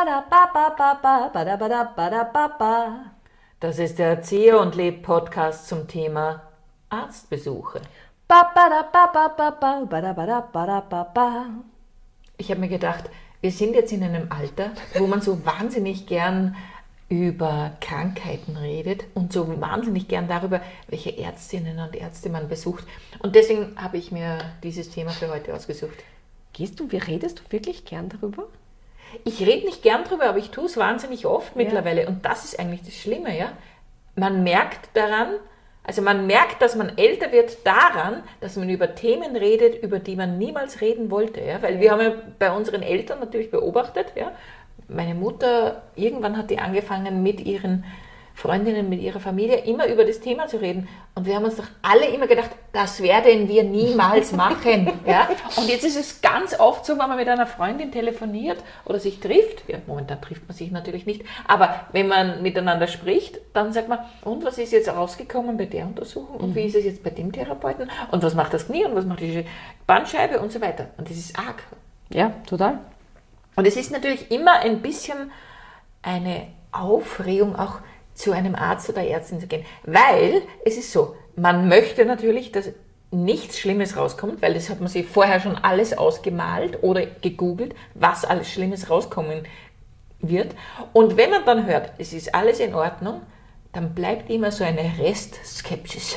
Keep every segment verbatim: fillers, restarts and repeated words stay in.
Das ist der Erzieher und Leb Podcast zum Thema Arztbesuche. Ich habe mir gedacht, wir sind jetzt in einem Alter, wo man so wahnsinnig gern über Krankheiten redet und so wahnsinnig gern darüber, welche Ärztinnen und Ärzte man besucht. Und deswegen habe ich mir dieses Thema für heute ausgesucht. Gehst du, wie redest du wirklich gern darüber? Ich rede nicht gern drüber, aber ich tue es wahnsinnig oft mittlerweile. Ja. Und das ist eigentlich das Schlimme, ja. Man merkt daran, also man merkt, dass man älter wird daran, dass man über Themen redet, über die man niemals reden wollte, ja. Weil ja. wir haben ja bei unseren Eltern natürlich beobachtet, ja. Meine Mutter, irgendwann hat die angefangen mit ihren Freundinnen, mit ihrer Familie immer über das Thema zu reden. Und wir haben uns doch alle immer gedacht, das werden wir niemals machen. Ja? Und jetzt ist es ganz oft so, wenn man mit einer Freundin telefoniert oder sich trifft, ja, momentan trifft man sich natürlich nicht, aber wenn man miteinander spricht, dann sagt man, und was ist jetzt rausgekommen bei der Untersuchung und wie ist es jetzt bei dem Therapeuten und was macht das Knie und was macht die Bandscheibe und so weiter. Und das ist arg. Ja, total. Und es ist natürlich immer ein bisschen eine Aufregung, auch zu einem Arzt oder Ärztin zu gehen. Weil es ist so, man möchte natürlich, dass nichts Schlimmes rauskommt, weil das hat man sich vorher schon alles ausgemalt oder gegoogelt, was alles Schlimmes rauskommen wird. Und wenn man dann hört, es ist alles in Ordnung, dann bleibt immer so eine Restskepsis.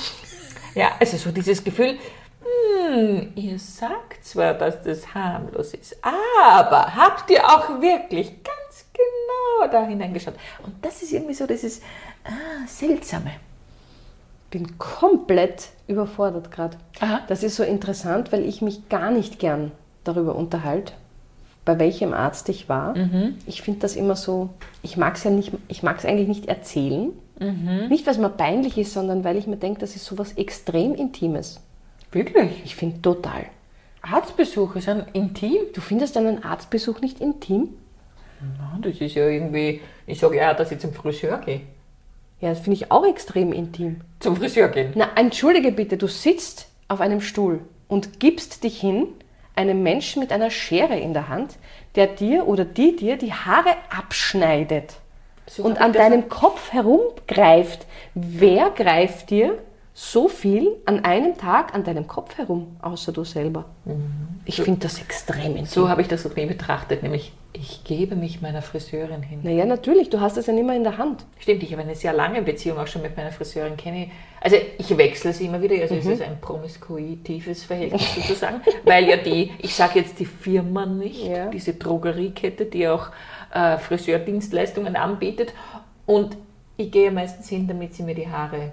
Ja, also so dieses Gefühl, hm, ihr sagt zwar, dass das harmlos ist, aber habt ihr auch wirklich ganz genau da hineingeschaut? Und das ist irgendwie so dieses ah, Seltsame. Bin komplett überfordert gerade. Das ist so interessant, weil ich mich gar nicht gern darüber unterhalte, bei welchem Arzt ich war. Mhm. Ich finde das immer so, ich mag es ja nicht, ich mag es eigentlich nicht erzählen. Mhm. Nicht, weil es mir peinlich ist, sondern weil ich mir denke, das ist sowas extrem Intimes. Wirklich? Ich finde total. Arztbesuche sind intim? Du findest einen Arztbesuch nicht intim? Na, das ist ja irgendwie, ich sage ja, dass ich zum Friseur gehe. Ja, das finde ich auch extrem intim. Zum Friseur gehen? Na, entschuldige bitte, du sitzt auf einem Stuhl und gibst dich hin einem Menschen mit einer Schere in der Hand, der dir oder die dir die Haare abschneidet so und an deinem Kopf herumgreift. Wer greift dir so viel an einem Tag an deinem Kopf herum, außer du selber? Mhm. Ich so, finde das extrem intim. So habe ich das noch nie betrachtet, nämlich ich gebe mich meiner Friseurin hin. Naja, natürlich, du hast das ja nicht mehr in der Hand. Stimmt, ich habe eine sehr lange Beziehung auch schon mit meiner Friseurin, kenne. Also ich wechsle sie immer wieder, also mhm. es ist ein promiskuitives Verhältnis sozusagen, weil ja die, ich sage jetzt die Firma nicht, ja. diese Drogeriekette, die auch äh, Friseurdienstleistungen anbietet und ich gehe meistens hin, damit sie mir die Haare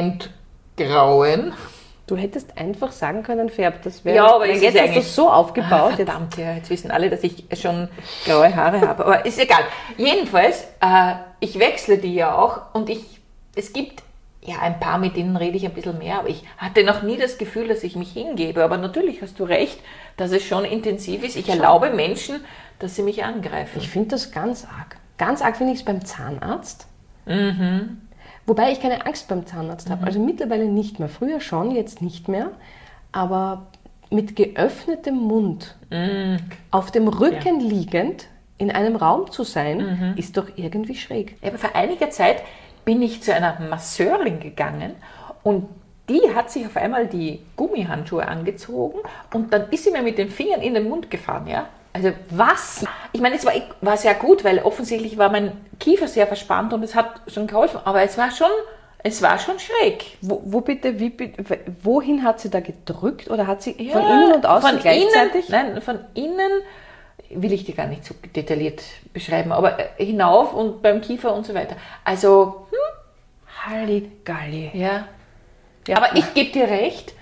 entgrauen. Du hättest einfach sagen können, färbt das wäre. Ja, aber jetzt ist hast du so aufgebaut. Ah, verdammt, ja, jetzt wissen alle, dass ich schon graue Haare habe. Aber ist egal. Jedenfalls, äh, ich wechsle die ja auch und ich, es gibt ja ein paar, mit denen rede ich ein bisschen mehr, aber ich hatte noch nie das Gefühl, dass ich mich hingebe. Aber natürlich hast du recht, dass es schon intensiv ist. Ich erlaube Menschen, dass sie mich angreifen. Ich finde das ganz arg. Ganz arg finde ich es beim Zahnarzt. Mhm. Wobei ich keine Angst beim Zahnarzt mhm. habe. Also mittlerweile nicht mehr. Früher schon, jetzt nicht mehr. Aber mit geöffnetem Mund, mhm. auf dem Rücken ja. liegend, in einem Raum zu sein, mhm. ist doch irgendwie schräg. Ja, aber vor einiger Zeit bin ich zu einer Masseurin gegangen und die hat sich auf einmal die Gummihandschuhe angezogen und dann ist sie mir mit den Fingern in den Mund gefahren, ja. Also was? Ich meine, es war, war sehr gut, weil offensichtlich war mein Kiefer sehr verspannt und es hat schon geholfen, aber es war schon, es war schon schräg. Wo, wo bitte, wie, wohin hat sie da gedrückt oder hat sie ja, von innen und außen von gleichzeitig? Innen, nein, von innen will ich dir gar nicht so detailliert beschreiben, aber hinauf und beim Kiefer und so weiter. Also, hm, Halligalli. Ja. ja. Aber ich gebe dir recht,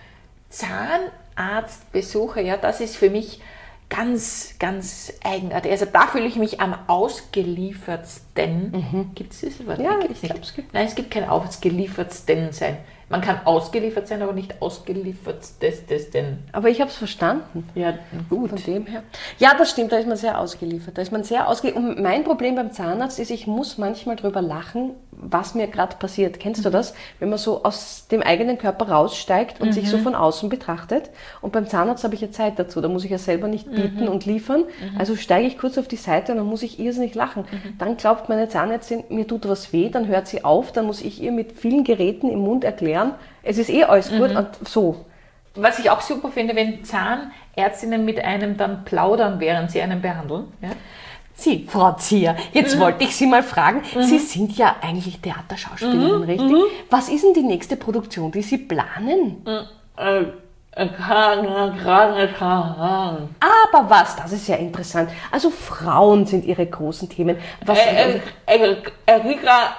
Zahnarztbesuche, ja, das ist für mich ganz, ganz eigenartig. Also da fühle ich mich am ausgeliefertsten. Mhm. Gibt es das Wort? Ja, ich nicht. Es gibt. Nein, es gibt kein ausgeliefertsten sein. Man kann ausgeliefert sein, aber nicht ausgeliefert des, des denn. Aber ich habe es verstanden. Ja, gut. Von dem her. Ja, das stimmt, da ist man sehr ausgeliefert. Da ist man sehr ausgeliefert. Und mein Problem beim Zahnarzt ist, ich muss manchmal drüber lachen, was mir gerade passiert. Kennst du das? Wenn man so aus dem eigenen Körper raussteigt und mhm. sich so von außen betrachtet. Und beim Zahnarzt habe ich ja Zeit dazu. Da muss ich ja selber nicht bieten mhm. und liefern. Mhm. Also steige ich kurz auf die Seite und dann muss ich irrsinnig lachen. Mhm. Dann glaubt meine Zahnärztin, mir tut was weh, dann hört sie auf, dann muss ich ihr mit vielen Geräten im Mund erklären, es ist eh alles gut mhm. und so. Was ich auch super finde, wenn Zahnärztinnen mit einem dann plaudern, während sie einen behandeln. Ja? Sie, Frau Zier, jetzt mhm. wollte ich Sie mal fragen, mhm. Sie sind ja eigentlich Theaterschauspielerin, mhm. richtig? Mhm. Was ist denn die nächste Produktion, die Sie planen? Mhm. Aber was, das ist ja interessant. Also Frauen sind Ihre großen Themen. Was äh, äh, äh,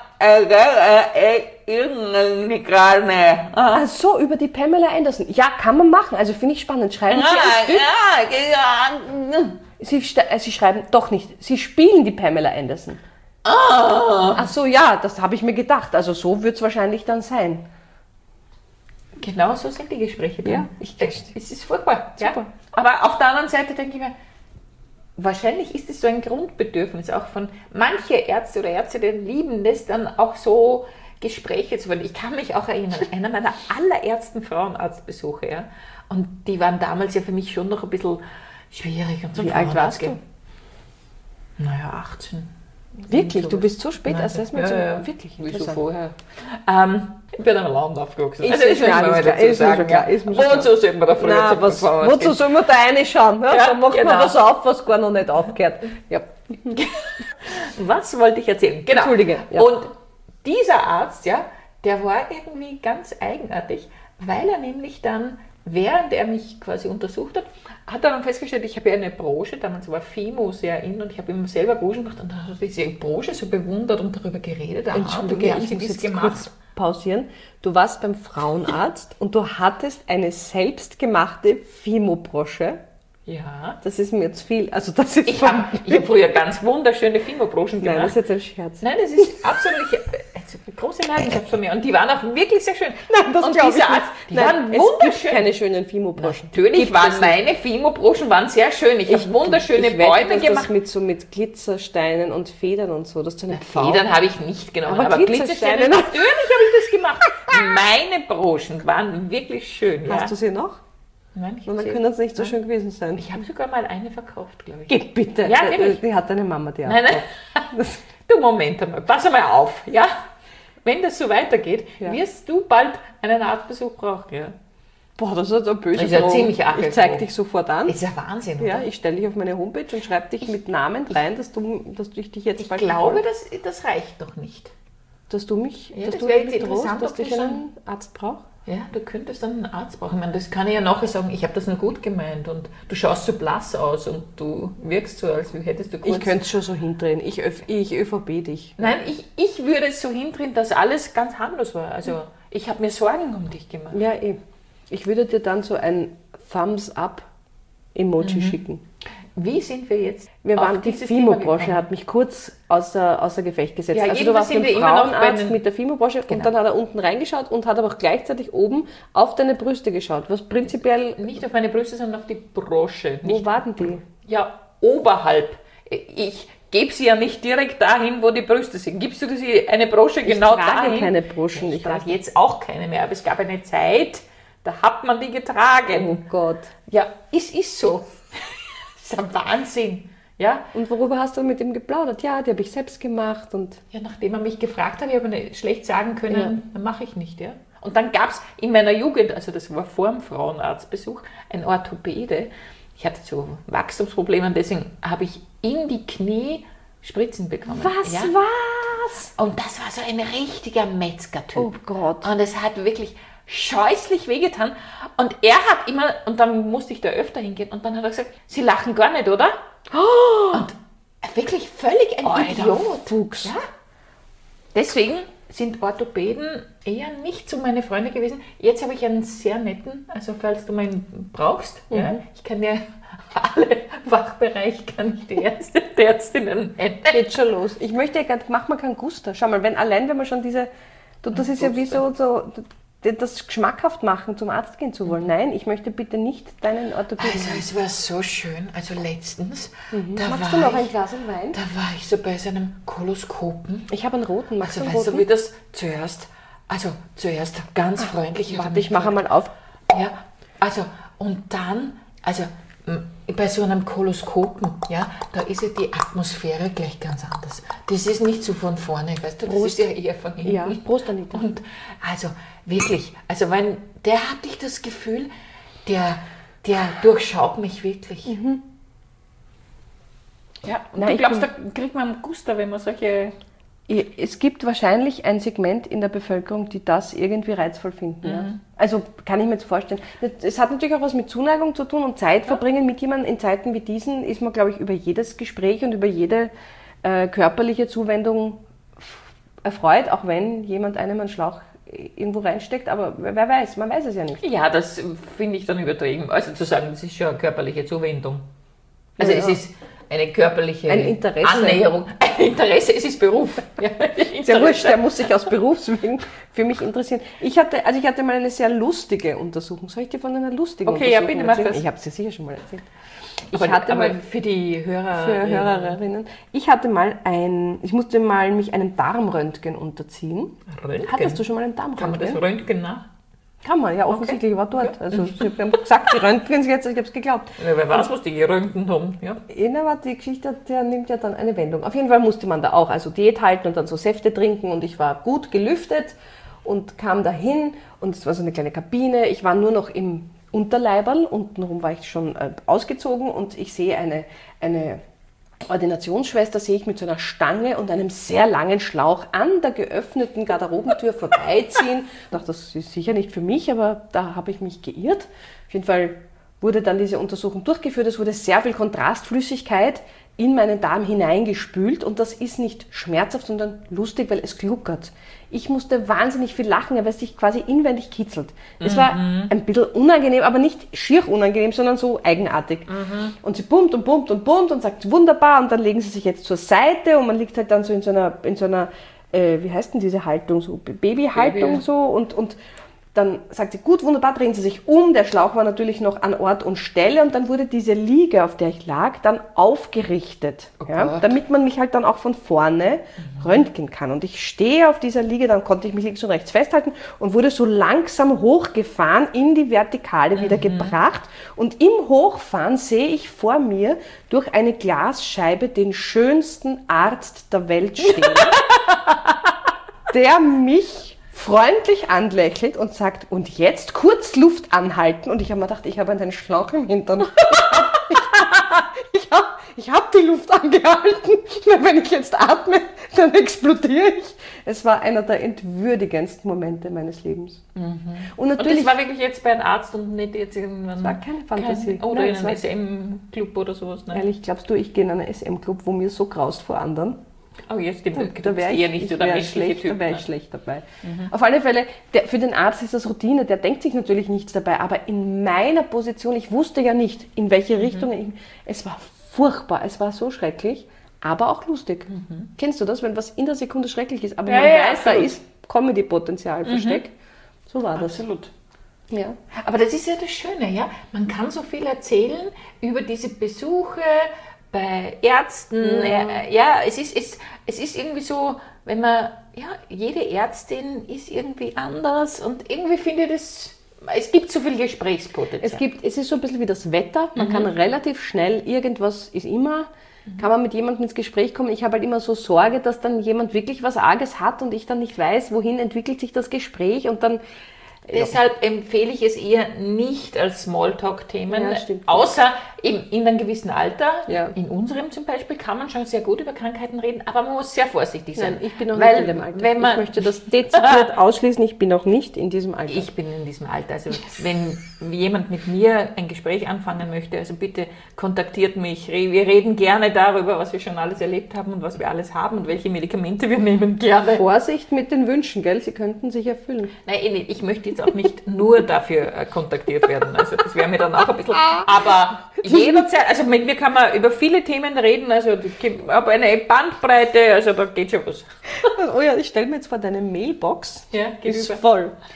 Ach so, über die Pamela Anderson. Ja, kann man machen. Also finde ich spannend. Schreiben Sie ein Stück? Sie, Sie schreiben doch nicht. Sie spielen die Pamela Anderson. Ach so, ja, das habe ich mir gedacht. Also so wird es wahrscheinlich dann sein. Genau so sind die Gespräche dann. Ja, ich, es ist furchtbar. Super. Ja. Aber auf der anderen Seite denke ich mir, wahrscheinlich ist es so ein Grundbedürfnis auch von manche Ärzte oder Ärztinnen lieben das dann auch so Gespräche zu führen. Ich kann mich auch erinnern, einer meiner allerersten Frauenarztbesuche, ja, und die waren damals ja für mich schon noch ein bisschen schwierig. Und so wie alt warst du? Naja, achtzehn. Wirklich? Du bist so spät erst erst mal so. Ja, ja. Wirklich? Wieso vorher? Ähm, ich bin am Land aufgewachsen. Ich also, ist mir alles klar. Ist mir schon klar. Wozu soll man da früher Nein, was, wozu soll man da reinschauen? Ja, ja, da macht genau. man was auf, was gar noch nicht aufgehört. Ja. Was wollte ich erzählen? Genau. Entschuldige. Ja. Und dieser Arzt, ja, der war irgendwie ganz eigenartig, weil er nämlich dann, während er mich quasi untersucht hat, hat er dann festgestellt, ich habe ja eine Broche, damals war Fimo sehr in und ich habe immer selber Broschen gemacht und dann hat er diese Broche so bewundert und darüber geredet. Entschuldige, ich muss jetzt gemacht. kurz pausieren. Du warst beim Frauenarzt und du hattest eine selbstgemachte Fimo-Brosche. Ja. Das ist mir zu viel. Also das ist ich habe hab früher ganz wunderschöne Fimo-Broschen gemacht. Nein, das ist jetzt ein Scherz. Nein, das ist absolut eine große Leidenschaft von mir. Und die waren auch wirklich sehr schön. Nein, das und glaube ich nicht. Arzt, die Nein, waren es wunderschön. Gibt keine schönen Fimo-Broschen. Natürlich gibt waren meine Fimo-Broschen waren sehr schön. Ich, ich habe wunderschöne ich Bäume wette, gemacht. Das mit so mit Glitzersteinen und Federn und so. Das ist eine Federn habe ich nicht genommen. Aber, aber Glitzersteine, natürlich habe ich das gemacht. Meine Broschen waren wirklich schön. Hast ja. du sie noch? Nein, ich Und dann können es nicht so schön gewesen sein. Ich habe sogar mal eine verkauft, glaube ich. Geh bitte. Ja, die, die hat deine Mama die Nein, nein. Du, Moment einmal. Pass einmal auf. Ja? Wenn das so weitergeht, ja. wirst du bald einen Arztbesuch brauchen. Ja. Boah, das ist ein böse Das ist ja ziemlich arg. Ich zeige dich sofort an. Das ist ja Wahnsinn, oder? Ja, ich stelle dich auf meine Homepage und schreibe dich ich, mit Namen rein, dass, du, dass ich dich jetzt ich bald Ich glaube, das, das reicht noch nicht. Dass du mich, ja, dass das du wäre mich jetzt drohst, interessant, dass ich einen Arzt brauche? Ja, du könntest dann einen Arzt brauchen. Ich meine, das kann ich ja nachher sagen, ich habe das nur gut gemeint und du schaust so blass aus und du wirkst so, als hättest du kurz... Ich könnte es schon so hindrehen. Ich, ich ÖVP dich. Nein, ich, ich würde es so hindrehen, dass alles ganz harmlos war. Also ich habe mir Sorgen um dich gemacht. Ja, eh. Ich würde dir dann so ein Thumbs-Up-Emoji mhm. schicken. Wie sind wir jetzt? Wir waren, die Fimo-Brosche hat mich kurz außer, außer Gefecht gesetzt. Ja, also du warst beim Frauenarzt mit der Fimo-Brosche genau. und dann hat er unten reingeschaut und hat aber auch gleichzeitig oben auf deine Brüste geschaut, was prinzipiell... Nicht auf meine Brüste, sondern auf die Brosche. Wo waren die? Ja, oberhalb. Ich gebe sie ja nicht direkt dahin, wo die Brüste sind. Gibst du sie eine Brosche genau dahin? Ich trage keine Broschen. Ich, ich trage jetzt auch keine mehr, aber es gab eine Zeit, da hat man die getragen. Oh Gott. Ja, es ist so. Das ist ein Wahnsinn. Ja? Und worüber hast du mit ihm geplaudert? Ja, die habe ich selbst gemacht. Und ja, nachdem er mich gefragt hat, ich habe nicht schlecht sagen können, ja. dann mache ich nicht. Ja? Und dann gab es in meiner Jugend, also das war vor dem Frauenarztbesuch, ein Orthopäde. Ich hatte so Wachstumsprobleme und deswegen habe ich in die Knie Spritzen bekommen. Was, ja? was? Und das war so ein richtiger Metzger-Typ. Oh Gott. Und es hat wirklich scheußlich wehgetan. Und er hat immer, und dann musste ich da öfter hingehen, und dann hat er gesagt, Sie lachen gar nicht, oder? Oh. Und wirklich völlig ein Alter Idiot. Fuchs. Ja? Deswegen sind Orthopäden eher nicht so meine Freunde gewesen. Jetzt habe ich einen sehr netten, also falls du meinen brauchst, mhm. ja, ich kann dir alle Fachbereiche, kann ich die Ärzte, die Ärztinnen nennen. Geht schon los. Ich möchte ja gar, mach mal keinen Guster. Schau mal, wenn allein, wenn man schon diese, du, das ist ja wie so, so das geschmackhaft machen, zum Arzt gehen zu wollen. Nein, ich möchte bitte nicht deinen Orthopäden. Also es war so schön, also letztens, Mhm. da, Magst war du noch ein ich, Glas Wein? da war ich so bei so einem Koloskopen. Ich habe einen roten. Magst Also du einen weißt du, roten? wie das zuerst, also zuerst ganz freundlich. Warte, ich mache mal auf. Ja, also und dann, also m, bei so einem Koloskopen, ja, da ist ja die Atmosphäre gleich ganz anders. Das ist nicht so von vorne, weißt du, das Prost. ist ja eher von hinten. Ja, Prost, Anita. Und also wirklich, also wenn, der hatte ich das Gefühl, der, der durchschaut mich wirklich. Mhm. Ja, und Nein, du ich glaubst, da bin- kriegt man einen Guster, wenn man solche... Es gibt wahrscheinlich ein Segment in der Bevölkerung, die das irgendwie reizvoll finden. Ja? Also kann ich mir jetzt vorstellen. Es hat natürlich auch was mit Zuneigung zu tun und Zeit verbringen mit jemandem. In Zeiten wie diesen ist man, glaube ich, über jedes Gespräch und über jede äh, körperliche Zuwendung erfreut, auch wenn jemand einem einen Schlauch irgendwo reinsteckt. Aber wer wer weiß, man weiß es ja nicht. Ja, das finde ich dann übertrieben. Also zu sagen, das ist schon eine körperliche Zuwendung. Also Ja, es ja. ist eine körperliche Ein Interesse. Annäherung. Ein Interesse, es ist Beruf. Ja, Ist ja wurscht, der muss sich aus Berufswegen für mich interessieren. Ich hatte, also ich hatte mal eine sehr lustige Untersuchung. Soll ich dir von einer lustigen Okay, ja, Untersuchung bitte mach erzählen? das. Ich habe es dir sicher schon mal erzählt. Ich aber, hatte aber mal für die Hörer... für Hörerinnen, ich hatte mal ein, ich musste mal mich einem Darmröntgen unterziehen. Röntgen? Hattest du schon mal ein Kann man Darmröntgen? das Röntgen nach? Kann man, ja, offensichtlich, ich war dort. Also, sie haben gesagt, die Röntgens jetzt, ich habe es geglaubt. Ja, wer weiß, was die geröntgen haben. Ja. Inne war die Geschichte, der nimmt ja dann eine Wendung. Auf jeden Fall musste man da auch also Diät halten und dann so Säfte trinken und ich war gut gelüftet und kam dahin und es war so eine kleine Kabine. Ich war nur noch im Unterleiberl, untenrum war ich schon äh, ausgezogen und ich sehe eine, eine Ordinationsschwester, sehe ich mit so einer Stange und einem sehr langen Schlauch an der geöffneten Garderobentür vorbeiziehen. Ich dachte, das ist sicher nicht für mich, aber da habe ich mich geirrt. Auf jeden Fall wurde dann diese Untersuchung durchgeführt. Es wurde sehr viel Kontrastflüssigkeit in meinen Darm hineingespült und das ist nicht schmerzhaft, sondern lustig, weil es gluckert. Ich musste wahnsinnig viel lachen, weil es sich quasi inwendig kitzelt. Es war ein bisschen unangenehm, aber nicht schier unangenehm, sondern so eigenartig. Und sie pumpt und pumpt und pumpt und sagt wunderbar und dann legen sie sich jetzt zur Seite und man liegt halt dann so in so einer, in so einer äh, wie heißt denn diese Haltung, so Babyhaltung Baby. so und, und dann sagt sie, gut, wunderbar, drehen Sie sich um. Der Schlauch war natürlich noch an Ort und Stelle und dann wurde diese Liege, auf der ich lag, dann aufgerichtet, Oh ja, Gott. damit man mich halt dann auch von vorne röntgen kann. Und ich stehe auf dieser Liege, dann konnte ich mich links und rechts festhalten und wurde so langsam hochgefahren, in die Vertikale wieder gebracht. Und im Hochfahren sehe ich vor mir durch eine Glasscheibe den schönsten Arzt der Welt stehen, der mich freundlich anlächelt und sagt, und jetzt kurz Luft anhalten. Und ich habe mir gedacht, ich habe einen Schlauch im Hintern. Ich habe ich hab die Luft angehalten. Wenn ich jetzt atme, dann explodiere ich. Es war einer der entwürdigendsten Momente meines Lebens. Und Und natürlich, das war wirklich jetzt bei einem Arzt und nicht jetzt irgendwann... das war keine Fantasie. Kein, oder Nein, in es einem war- S M-Club oder sowas. Nein. ehrlich, glaubst du, ich gehe in einen S M-Club, wo mir so graust vor anderen? Oh, jetzt die Da wäre ich, eher nicht ich oder wär menschliche schlecht, Typ. da wäre ich ne? schlecht dabei. Auf alle Fälle, der, für den Arzt ist das Routine, der denkt sich natürlich nichts dabei, aber in meiner Position, ich wusste ja nicht, in welche Richtung ich, es war furchtbar, es war so schrecklich, aber auch lustig. Kennst du das, wenn was in der Sekunde schrecklich ist, aber Ja, man ja, weiß, da absolut. ist Comedy-Potenzial versteckt? So war das. Absolut. Ja. Aber das ist ja das Schöne, ja. Man kann so viel erzählen über diese Besuche bei Ärzten. Ja, ja es, ist, es, es ist irgendwie so, wenn man, ja, jede Ärztin ist irgendwie anders und irgendwie finde ich das, es gibt so viel Gesprächspotenzial. Es gibt, es ist so ein bisschen wie das Wetter. Man kann relativ schnell, irgendwas ist immer, kann man mit jemandem ins Gespräch kommen. Ich habe halt immer so Sorge, dass dann jemand wirklich was Arges hat und ich dann nicht weiß, wohin entwickelt sich das Gespräch und dann, Deshalb empfehle ich es eher nicht als Smalltalk-Themen, Ja, stimmt. außer in, in einem gewissen Alter. Ja. In unserem zum Beispiel kann man schon sehr gut über Krankheiten reden, aber man muss sehr vorsichtig sein. nein, ich bin noch weil, nicht in dem Alter. Wenn man, ich möchte das dezidiert ausschließen, ich bin noch nicht in diesem Alter. Ich bin in diesem Alter. Also wenn jemand mit mir ein Gespräch anfangen möchte, also bitte kontaktiert mich. Re- Wir reden gerne darüber, was wir schon alles erlebt haben und was wir alles haben und welche Medikamente wir nehmen. Gerne. Vorsicht mit den Wünschen, gell? Sie könnten sich erfüllen. Nein, eh nicht. Ich möchte jetzt auch nicht nur dafür äh, kontaktiert werden. Also das wäre mir dann auch ein bisschen... Aber jederzeit, also mit mir kann man über viele Themen reden. Also ich habe eine Bandbreite, also da geht schon was. Oh ja, ich stelle mir jetzt vor, deine Mailbox Ja, ist gegenüber. voll.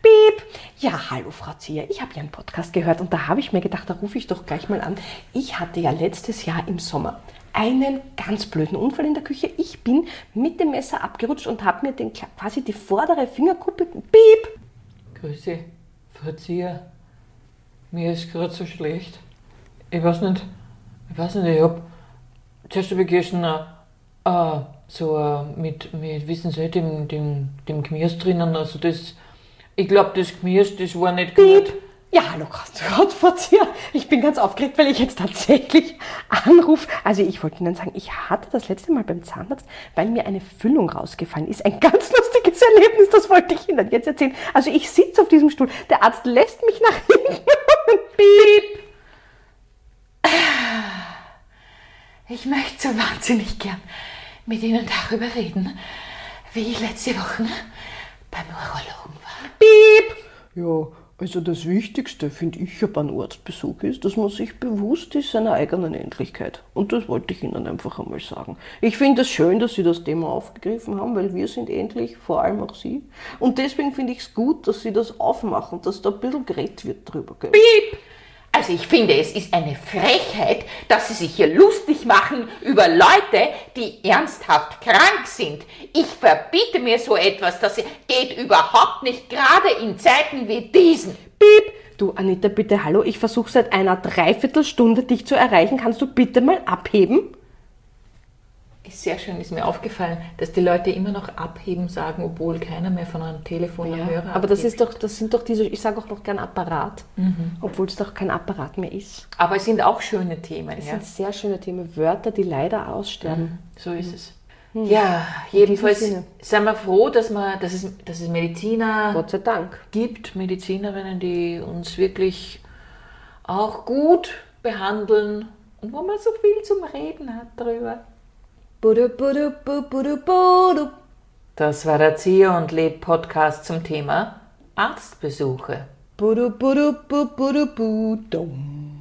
Piep. Ja, hallo Frau Zier, ich habe Ihren Podcast gehört und da habe ich mir gedacht, da rufe ich doch gleich mal an. Ich hatte ja letztes Jahr im Sommer einen ganz blöden Unfall in der Küche. Ich bin mit dem Messer abgerutscht und habe mir den, quasi die vordere Fingerkuppe, Piep. Grüße, Frau Zier. Mir ist gerade so schlecht. Ich weiß nicht, ich weiß nicht, ich habe zuerst habe ich gegessen, äh, so äh, mit, mit, wissen Sie, dem, dem, dem Gemüse drinnen, also das, ich glaube, das Gemüse, das war nicht gut. Piep. Ja, hallo Gott, Frau Zier. Ich bin ganz aufgeregt, weil ich jetzt tatsächlich anrufe. Also ich wollte Ihnen sagen, ich hatte das letzte Mal beim Zahnarzt, weil mir eine Füllung rausgefallen ist. Ein ganz lustiges Erlebnis, das wollte ich Ihnen jetzt erzählen. Also ich sitze auf diesem Stuhl, der Arzt lässt mich nach hinten und piep. Ich möchte so wahnsinnig gern mit Ihnen darüber reden, wie ich letzte Woche beim Urologen war. Piep. Ja, also das Wichtigste, finde ich, ja beim Arztbesuch ist, dass man sich bewusst ist seiner eigenen Endlichkeit. Und das wollte ich Ihnen einfach einmal sagen. Ich finde es schön, dass Sie das Thema aufgegriffen haben, weil wir sind endlich, vor allem auch Sie. Und deswegen finde ich es gut, dass Sie das aufmachen, dass da ein bisschen geredet wird drüber. Gell? Piep! Also ich finde, es ist eine Frechheit, dass Sie sich hier lustig machen über Leute, die ernsthaft krank sind. Ich verbiete mir so etwas, das geht überhaupt nicht, gerade in Zeiten wie diesen. Piep! Du, Anita, bitte, hallo, ich versuche seit einer Dreiviertelstunde dich zu erreichen. Kannst du bitte mal abheben? Ist sehr schön, ist mir aufgefallen, dass die Leute immer noch abheben sagen, obwohl keiner mehr von einem Telefon Ja, Hörer aber das, abhebt. ist doch, das sind doch diese, ich sage auch noch gern Apparat, mhm. obwohl es doch kein Apparat mehr ist. Aber es sind auch schöne Themen. Es ja. sind sehr schöne Themen, Wörter, die leider aussterben. So ist es. Mhm. Ja, jedenfalls Sinne. sind wir froh, dass, wir, dass, es, dass es Mediziner Gott sei Dank. gibt, Medizinerinnen, die uns wirklich auch gut behandeln und wo man so viel zum Reden hat darüber. Das war der Zier und Leb Podcast zum Thema Arztbesuche. Budu, budu, bu, budu, bu, dum.